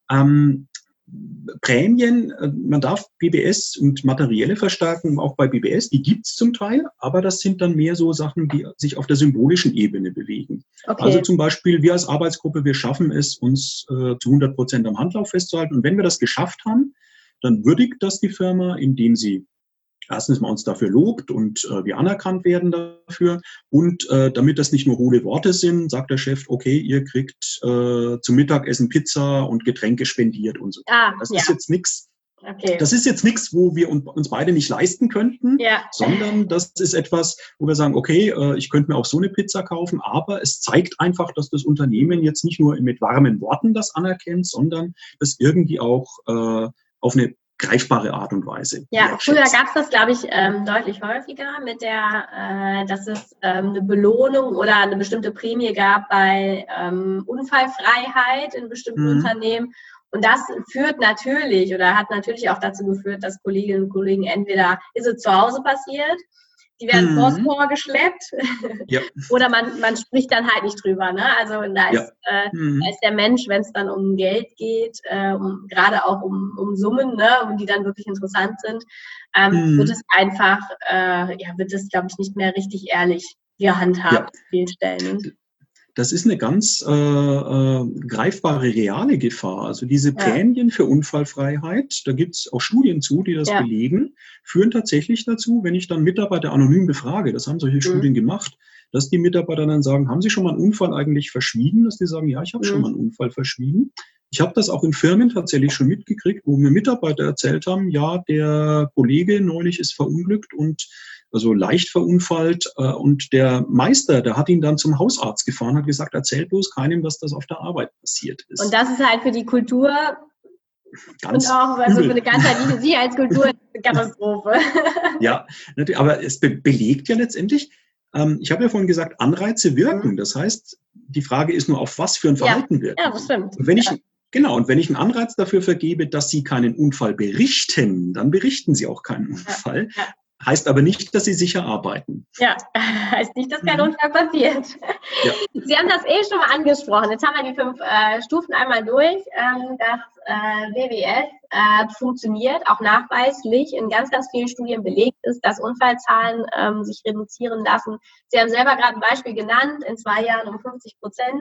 Prämien, man darf BBS und materielle Verstärkung auch bei BBS, die gibt's zum Teil, aber das sind dann mehr so Sachen, die sich auf der symbolischen Ebene bewegen. Okay. Also zum Beispiel, wir als Arbeitsgruppe, wir schaffen es, uns zu 100% am Handlauf festzuhalten. Und wenn wir das geschafft haben, dann würdigt das die Firma, indem sie erstens mal uns dafür lobt und wir anerkannt werden dafür. Und damit das nicht nur hohle Worte sind, sagt der Chef, okay, ihr kriegt zum Mittagessen Pizza und Getränke spendiert und so. Das ist jetzt nichts. Okay. Das ist jetzt nichts, wo wir uns beide nicht leisten könnten, sondern das ist etwas, wo wir sagen, okay, ich könnte mir auch so eine Pizza kaufen, aber es zeigt einfach, dass das Unternehmen jetzt nicht nur mit warmen Worten das anerkennt, sondern das irgendwie auch auf eine greifbare Art und Weise. Ja, früher gab es das, glaube ich, deutlich häufiger mit der, dass es eine Belohnung oder eine bestimmte Prämie gab bei Unfallfreiheit in bestimmten Unternehmen. Und das führt natürlich oder hat natürlich auch dazu geführt, dass Kolleginnen und Kollegen entweder ist es zu Hause passiert, die werden vors Tor geschleppt oder man spricht dann halt nicht drüber. Ne? Also da ist der Mensch, wenn es dann um Geld geht, gerade auch um Summen, ne, die dann wirklich interessant sind, wird es einfach, wird es, glaube ich, nicht mehr richtig ehrlich gehandhabt an vielen Stellen. Das ist eine ganz greifbare, reale Gefahr. Also diese Prämien für Unfallfreiheit, da gibt es auch Studien zu, die das belegen, führen tatsächlich dazu, wenn ich dann Mitarbeiter anonym befrage, das haben solche Studien gemacht, dass die Mitarbeiter dann sagen, haben Sie schon mal einen Unfall eigentlich verschwiegen? Dass die sagen, ja, ich habe schon mal einen Unfall verschwiegen. Ich habe das auch in Firmen tatsächlich schon mitgekriegt, wo mir Mitarbeiter erzählt haben, ja, der Kollege neulich ist verunglückt und also leicht verunfallt und der Meister, der hat ihn dann zum Hausarzt gefahren, hat gesagt, erzähl bloß keinem, dass das auf der Arbeit passiert ist. Und das ist halt für die Kultur ganz und auch also für eine ganzheitliche Sicherheitskultur eine Katastrophe. Ja, aber es belegt ja letztendlich, ich habe ja vorhin gesagt, Anreize wirken. Das heißt, die Frage ist nur, auf was für ein Verhalten wirken. Ja, das stimmt. Und wenn ich Genau, und wenn ich einen Anreiz dafür vergebe, dass Sie keinen Unfall berichten, dann berichten Sie auch keinen Unfall. Ja. Heißt aber nicht, dass Sie sicher arbeiten. Ja, heißt nicht, dass kein Unfall passiert. Ja. Sie haben das schon mal angesprochen. Jetzt haben wir die 5 Stufen einmal durch. Das BBS funktioniert, auch nachweislich in ganz, ganz vielen Studien belegt ist, dass Unfallzahlen sich reduzieren lassen. Sie haben selber gerade ein Beispiel genannt, in 2 Jahren um 50%.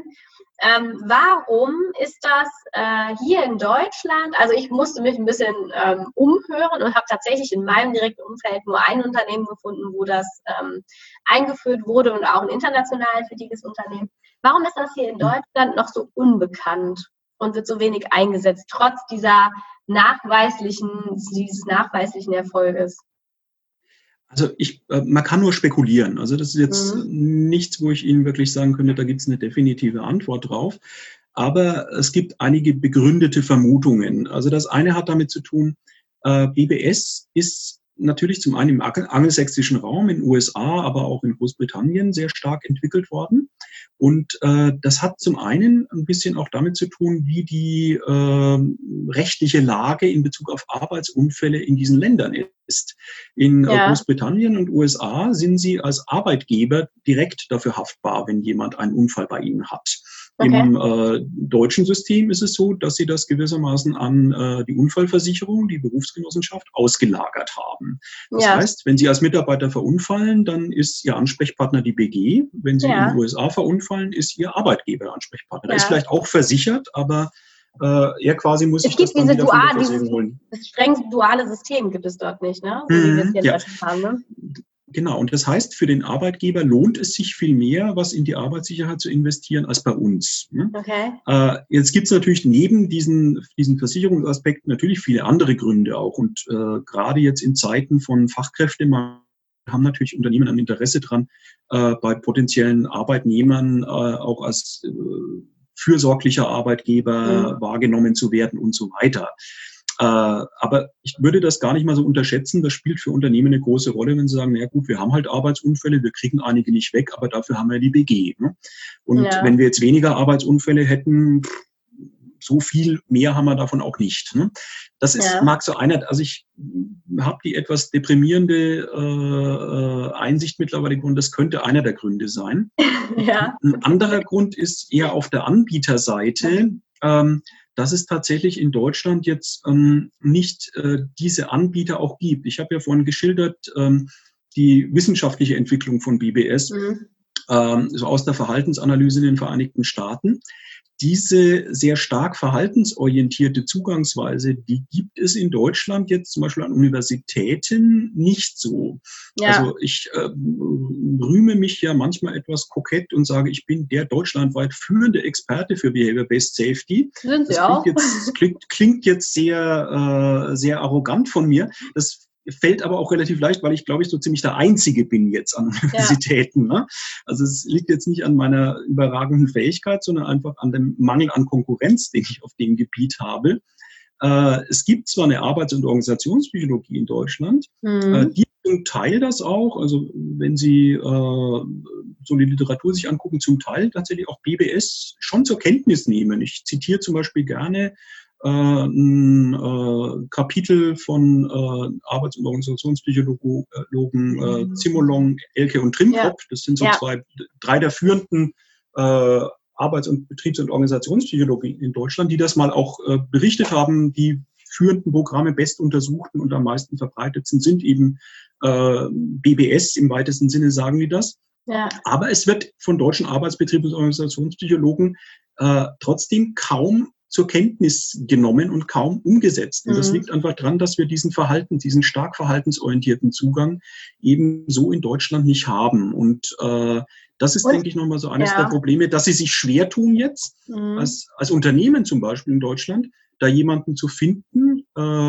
Warum ist das hier in Deutschland, also ich musste mich ein bisschen umhören und habe tatsächlich in meinem direkten Umfeld nur ein Unternehmen gefunden, wo das eingeführt wurde und auch ein international tätiges Unternehmen. Warum ist das hier in Deutschland noch so unbekannt und wird so wenig eingesetzt, trotz dieses nachweislichen Erfolges? Also man kann nur spekulieren. Also das ist jetzt nichts, wo ich Ihnen wirklich sagen könnte, da gibt es eine definitive Antwort drauf. Aber es gibt einige begründete Vermutungen. Also das eine hat damit zu tun, BBS ist natürlich zum einen im angelsächsischen Raum, in den USA, aber auch in Großbritannien sehr stark entwickelt worden. Und das hat zum einen ein bisschen auch damit zu tun, wie die rechtliche Lage in Bezug auf Arbeitsunfälle in diesen Ländern ist. In Großbritannien und USA sind sie als Arbeitgeber direkt dafür haftbar, wenn jemand einen Unfall bei ihnen hat. Okay. Im deutschen System ist es so, dass sie das gewissermaßen an die Unfallversicherung, die Berufsgenossenschaft, ausgelagert haben. Das heißt, wenn Sie als Mitarbeiter verunfallen, dann ist Ihr Ansprechpartner die BG. Wenn Sie in den USA verunfallen, ist Ihr Arbeitgeber Ansprechpartner. Er ist vielleicht auch versichert, aber er quasi muss sich das dann wieder von der Versicherung holen. Das streng duale System gibt es dort nicht, ne? So wie wir es hier in Deutschland haben, ne? Genau, und das heißt, für den Arbeitgeber lohnt es sich viel mehr, was in die Arbeitssicherheit zu investieren, als bei uns. Okay. Jetzt gibt es natürlich neben diesen Versicherungsaspekten natürlich viele andere Gründe auch. Und gerade jetzt in Zeiten von Fachkräftemangel haben natürlich Unternehmen ein Interesse dran, bei potenziellen Arbeitnehmern auch als fürsorglicher Arbeitgeber wahrgenommen zu werden und so weiter. Aber ich würde das gar nicht mal so unterschätzen. Das spielt für Unternehmen eine große Rolle, wenn sie sagen, na gut, wir haben halt Arbeitsunfälle, wir kriegen einige nicht weg, aber dafür haben wir die BG. Ne? Und wenn wir jetzt weniger Arbeitsunfälle hätten, so viel mehr haben wir davon auch nicht. Ne? Das ist, mag so einer, also ich habe die etwas deprimierende Einsicht mittlerweile gefunden, das könnte einer der Gründe sein. Ein anderer Grund ist eher auf der Anbieterseite, dass es tatsächlich in Deutschland jetzt nicht diese Anbieter auch gibt. Ich habe ja vorhin geschildert, die wissenschaftliche Entwicklung von BBS, so aus der Verhaltensanalyse in den Vereinigten Staaten. Diese sehr stark verhaltensorientierte Zugangsweise, die gibt es in Deutschland jetzt zum Beispiel an Universitäten nicht so. Also ich rühme mich ja manchmal etwas kokett und sage, ich bin der deutschlandweit führende Experte für Behavior-Based Safety. Sind Sie auch? Klingt jetzt sehr, sehr arrogant von mir. Das fällt aber auch relativ leicht, weil ich, glaube ich, so ziemlich der Einzige bin jetzt an Universitäten. Ne? Also es liegt jetzt nicht an meiner überragenden Fähigkeit, sondern einfach an dem Mangel an Konkurrenz, den ich auf dem Gebiet habe. Es gibt zwar eine Arbeits- und Organisationspsychologie in Deutschland, die zum Teil das auch, also wenn Sie so die Literatur sich angucken, zum Teil tatsächlich auch BBS schon zur Kenntnis nehmen. Ich zitiere zum Beispiel gerne ein Kapitel von Arbeits- und Organisationspsychologen Zimmerlong, Elke und Trimkop. Das sind so drei der führenden Arbeits- und Betriebs- und Organisationspsychologie in Deutschland, die das mal auch berichtet haben. Die führenden Programme, best untersuchten und am meisten verbreitetsten sind eben BBS im weitesten Sinne, sagen die das. Aber es wird von deutschen Arbeits-, Betriebs- und Organisationspsychologen trotzdem kaum zur Kenntnis genommen und kaum umgesetzt. Und das liegt einfach daran, dass wir diesen stark verhaltensorientierten Zugang eben so in Deutschland nicht haben. Und das ist, denke ich, nochmal so eines der Probleme, dass sie sich schwer tun jetzt, als Unternehmen zum Beispiel in Deutschland, da jemanden zu finden,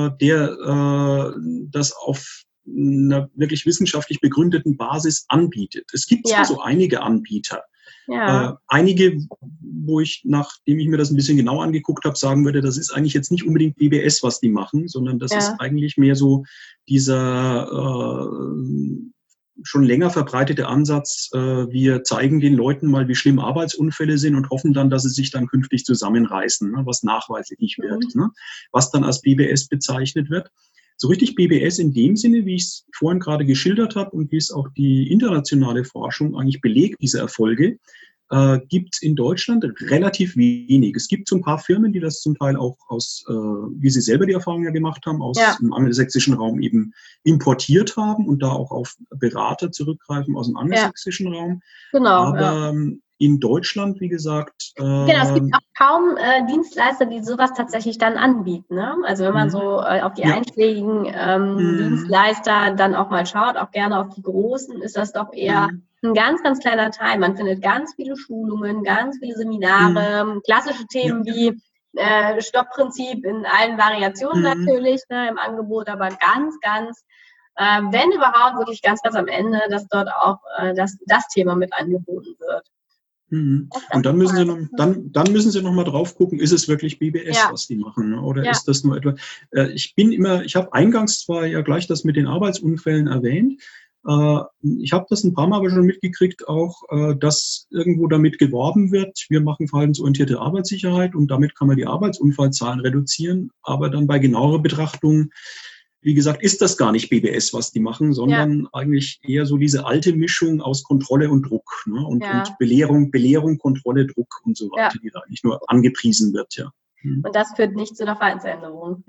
der das auf einer wirklich wissenschaftlich begründeten Basis anbietet. Es gibt zwar so einige Anbieter, einige, wo ich, nachdem ich mir das ein bisschen genau angeguckt habe, sagen würde, das ist eigentlich jetzt nicht unbedingt BBS, was die machen, sondern das ist eigentlich mehr so dieser schon länger verbreitete Ansatz, wir zeigen den Leuten mal, wie schlimm Arbeitsunfälle sind und hoffen dann, dass sie sich dann künftig zusammenreißen, ne, was nachweislich wird, ne, was dann als BBS bezeichnet wird. So richtig BBS in dem Sinne, wie ich es vorhin gerade geschildert habe und wie es auch die internationale Forschung eigentlich belegt, diese Erfolge, gibt es in Deutschland relativ wenig. Es gibt so ein paar Firmen, die das zum Teil auch aus, wie sie selber die Erfahrung ja gemacht haben, aus dem angelsächsischen Raum eben importiert haben und da auch auf Berater zurückgreifen aus dem angelsächsischen Raum. Genau. Aber in Deutschland, wie gesagt. Genau, es gibt auch kaum Dienstleister, die sowas tatsächlich dann anbieten. Ne? Also wenn man so auf die einschlägigen Dienstleister dann auch mal schaut, auch gerne auf die großen, ist das doch eher ein ganz, ganz kleiner Teil. Man findet ganz viele Schulungen, ganz viele Seminare, klassische Themen wie Stoppprinzip in allen Variationen natürlich, ne, im Angebot, aber ganz, ganz, wenn überhaupt, wirklich ganz, ganz am Ende, dass dort auch das Thema mit angeboten wird. Und dann müssen Sie noch mal drauf gucken, ist es wirklich BBS, was die machen, ne? Oder ist das nur etwa? Ich habe eingangs zwar ja gleich das mit den Arbeitsunfällen erwähnt. Ich habe das ein paar Mal aber schon mitgekriegt, auch, dass irgendwo damit geworben wird, wir machen verhaltensorientierte Arbeitssicherheit und damit kann man die Arbeitsunfallzahlen reduzieren. Aber dann bei genauerer Betrachtung, wie gesagt, ist das gar nicht BBS, was die machen, sondern eigentlich eher so diese alte Mischung aus Kontrolle und Druck, ne? Und Belehrung, Kontrolle, Druck und so weiter, die da eigentlich nur angepriesen wird, ja. Und das führt nicht zu einer Verhaltensänderung.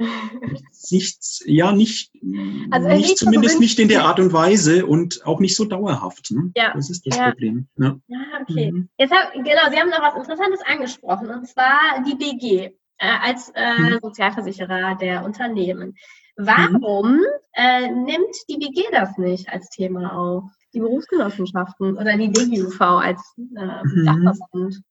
Zumindest nicht in der Art und Weise und auch nicht so dauerhaft. Ne? Ja. Das ist das Problem. Ja, okay. Jetzt Sie haben noch was Interessantes angesprochen, und zwar die BG als Sozialversicherer der Unternehmen. Warum nimmt die BG das nicht als Thema auf? Die Berufsgenossenschaften oder die DGUV als Dachverband?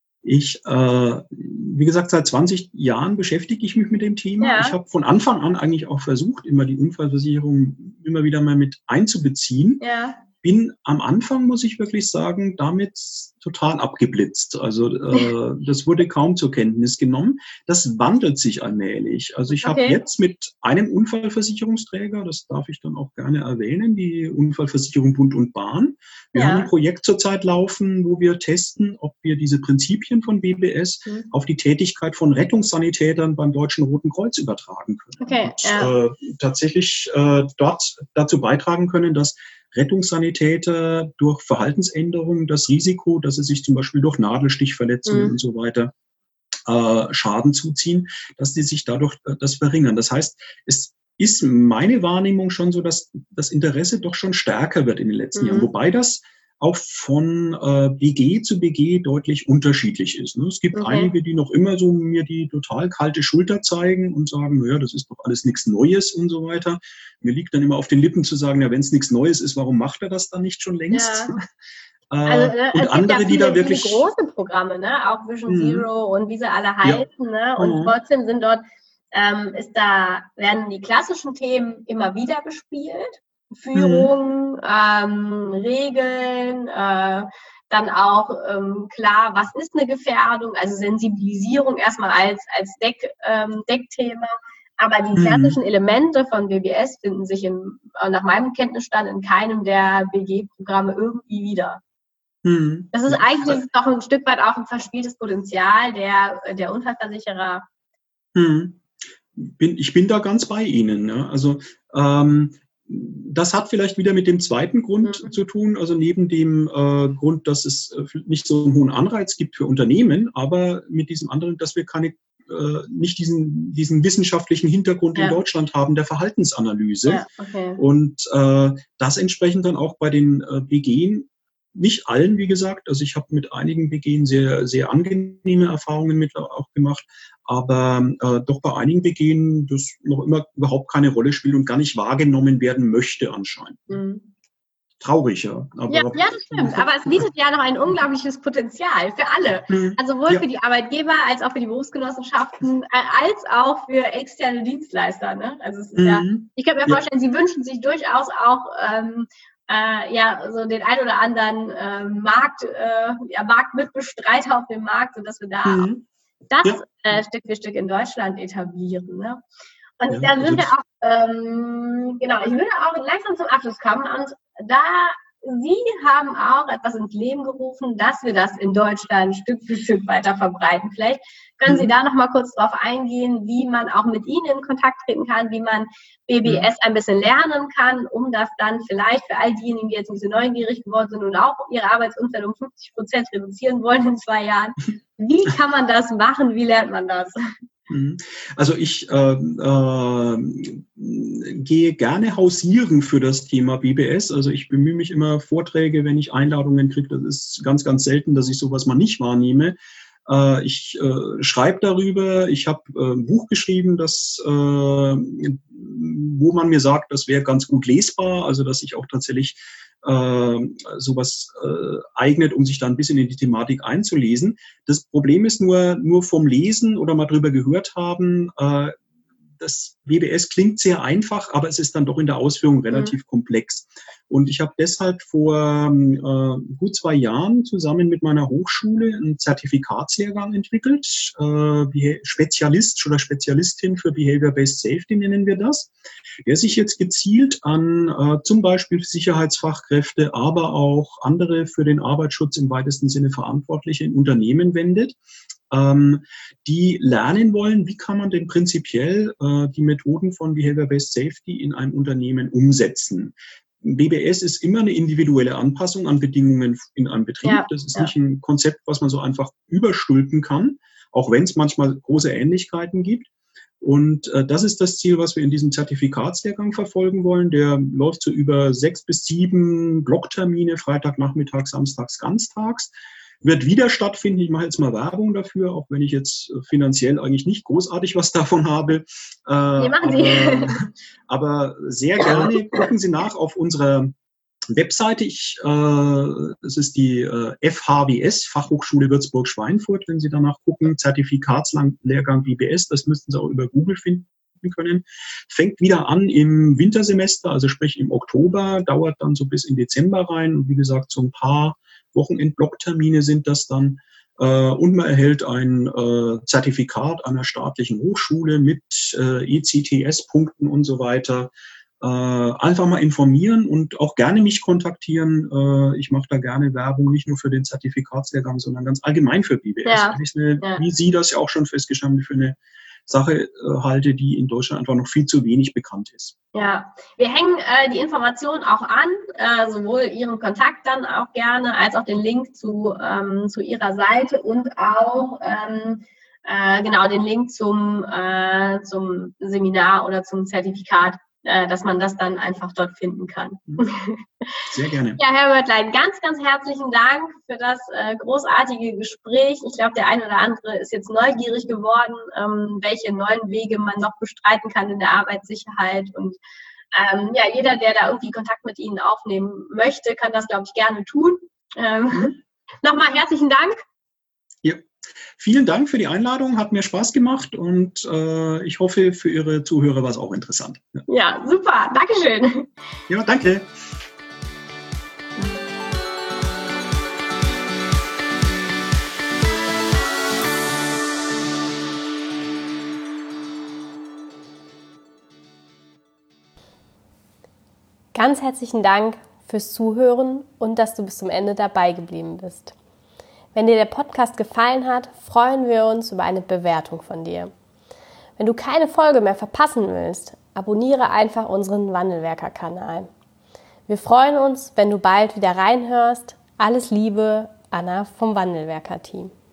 Wie gesagt, seit 20 Jahren beschäftige ich mich mit dem Thema. Ja. Ich habe von Anfang an eigentlich auch versucht, immer die Unfallversicherung immer wieder mal mit einzubeziehen. Ja. Bin am Anfang, muss ich wirklich sagen, damit total abgeblitzt. Also das wurde kaum zur Kenntnis genommen. Das wandelt sich allmählich. Also ich habe jetzt mit einem Unfallversicherungsträger, das darf ich dann auch gerne erwähnen, die Unfallversicherung Bund und Bahn. Wir haben ein Projekt zurzeit laufen, wo wir testen, ob wir diese Prinzipien von BBS auf die Tätigkeit von Rettungssanitätern beim Deutschen Roten Kreuz übertragen können. Und tatsächlich dort dazu beitragen können, dass Rettungssanitäter durch Verhaltensänderungen das Risiko, dass sie sich zum Beispiel durch Nadelstichverletzungen und so weiter Schaden zuziehen, dass die sich dadurch das verringern. Das heißt, es ist meine Wahrnehmung schon so, dass das Interesse doch schon stärker wird in den letzten Jahren, wobei das auch von BG zu BG deutlich unterschiedlich ist. Ne? Es gibt einige, die noch immer so mir die total kalte Schulter zeigen und sagen, naja, das ist doch alles nichts Neues und so weiter. Mir liegt dann immer auf den Lippen zu sagen, ja, wenn es nichts Neues ist, warum macht er das dann nicht schon längst? Ja. Und andere, die da wirklich viele große Programme, ne? Auch Vision Zero und wie sie alle heißen, ne? Und trotzdem sind dort werden die klassischen Themen immer wieder bespielt. Führung, Regeln, dann auch klar, was ist eine Gefährdung, also Sensibilisierung erstmal als Deckthema. Aber die klassischen Elemente von BBS finden sich nach meinem Kenntnisstand in keinem der BG-Programme irgendwie wieder. Das ist eigentlich doch ein Stück weit auch ein verspieltes Potenzial der Unfallversicherer. Ich bin da ganz bei Ihnen. Ne? Also das hat vielleicht wieder mit dem zweiten Grund zu tun, also neben dem Grund, dass es nicht so einen hohen Anreiz gibt für Unternehmen, aber mit diesem anderen, dass wir nicht diesen wissenschaftlichen Hintergrund in Deutschland haben der Verhaltensanalyse. Und das entsprechend dann auch bei den BG, nicht allen, wie gesagt, also ich habe mit einigen BG sehr, sehr angenehme Erfahrungen auch gemacht, aber doch bei einigen BG das noch immer überhaupt keine Rolle spielt und gar nicht wahrgenommen werden möchte anscheinend. Traurig, ja. Aber ja, das stimmt. Aber es bietet ja noch ein unglaubliches Potenzial für alle. Also sowohl für die Arbeitgeber als auch für die Berufsgenossenschaften, als auch für externe Dienstleister. Ne? Also es ist ich kann mir vorstellen, Sie wünschen sich durchaus auch so den ein oder anderen Marktmitbestreiter auf dem Markt, sodass wir da das Stück für Stück in Deutschland etablieren. Ne? Und dann sind wir auch, ich würde auch langsam zum Abschluss kommen und Sie haben auch etwas ins Leben gerufen, dass wir das in Deutschland Stück für Stück weiter verbreiten. Vielleicht können Sie da noch mal kurz drauf eingehen, wie man auch mit Ihnen in Kontakt treten kann, wie man BBS ein bisschen lernen kann, um das dann vielleicht für all diejenigen, die jetzt ein bisschen neugierig geworden sind und auch ihre Arbeitsumstände um 50% reduzieren wollen in 2 Jahren. Wie kann man das machen? Wie lernt man das? Also ich gehe gerne hausieren für das Thema BBS. Also ich bemühe mich immer Vorträge, wenn ich Einladungen kriege. Das ist ganz, ganz selten, dass ich sowas mal nicht wahrnehme. Ich schreibe darüber. Ich habe ein Buch geschrieben, wo man mir sagt, das wäre ganz gut lesbar. Also dass sich auch tatsächlich sowas eignet, um sich da ein bisschen in die Thematik einzulesen. Das Problem ist nur vom Lesen oder mal drüber gehört haben, das BBS klingt sehr einfach, aber es ist dann doch in der Ausführung relativ komplex. Und ich habe deshalb vor gut 2 Jahren zusammen mit meiner Hochschule einen Zertifikatslehrgang entwickelt. Spezialist oder Spezialistin für Behavior-Based Safety nennen wir das, der sich jetzt gezielt an zum Beispiel Sicherheitsfachkräfte, aber auch andere für den Arbeitsschutz im weitesten Sinne Verantwortliche in Unternehmen wendet, die lernen wollen, wie kann man denn prinzipiell die Methoden von Behavior-Based Safety in einem Unternehmen umsetzen. BBS ist immer eine individuelle Anpassung an Bedingungen in einem Betrieb. Ja, das ist nicht ein Konzept, was man so einfach überstülpen kann, auch wenn es manchmal große Ähnlichkeiten gibt. Und das ist das Ziel, was wir in diesem Zertifikatslehrgang verfolgen wollen. Der läuft so über 6 bis 7 Blocktermine, Freitagnachmittags, samstags, ganztags. Wird wieder stattfinden. Ich mache jetzt mal Werbung dafür, auch wenn ich jetzt finanziell eigentlich nicht großartig was davon habe. Aber sehr gerne gucken Sie nach auf unserer Webseite. Es ist die FHWS, Fachhochschule Würzburg-Schweinfurt, wenn Sie danach gucken. Zertifikatslehrgang BBS, das müssten Sie auch über Google finden können. Fängt wieder an im Wintersemester, also sprich im Oktober, dauert dann so bis in Dezember rein. Und wie gesagt, so ein paar Wochenendblocktermine sind das dann. Und man erhält ein Zertifikat einer staatlichen Hochschule mit ECTS-Punkten und so weiter. Einfach mal informieren und auch gerne mich kontaktieren. Ich mache da gerne Werbung, nicht nur für den Zertifikatslehrgang, sondern ganz allgemein für BBS. Ja. Wie Sie das ja auch schon festgestellt haben, für eine Sache halte, die in Deutschland einfach noch viel zu wenig bekannt ist. Ja, wir hängen die Informationen auch an, sowohl Ihren Kontakt dann auch gerne, als auch den Link zu Ihrer Seite und auch den Link zum Seminar oder zum Zertifikat, dass man das dann einfach dort finden kann. Sehr gerne. Ja, Herr Wörtlein, ganz, ganz herzlichen Dank für das großartige Gespräch. Ich glaube, der eine oder andere ist jetzt neugierig geworden, welche neuen Wege man noch bestreiten kann in der Arbeitssicherheit. Und jeder, der da irgendwie Kontakt mit Ihnen aufnehmen möchte, kann das, glaube ich, gerne tun. Nochmal herzlichen Dank. Ja. Vielen Dank für die Einladung, hat mir Spaß gemacht und ich hoffe, für Ihre Zuhörer war es auch interessant. Ja, super, Dankeschön. Ja, danke. Ganz herzlichen Dank fürs Zuhören und dass du bis zum Ende dabei geblieben bist. Wenn dir der Podcast gefallen hat, freuen wir uns über eine Bewertung von dir. Wenn du keine Folge mehr verpassen willst, abonniere einfach unseren Wandelwerker-Kanal. Wir freuen uns, wenn du bald wieder reinhörst. Alles Liebe, Anna vom Wandelwerker-Team.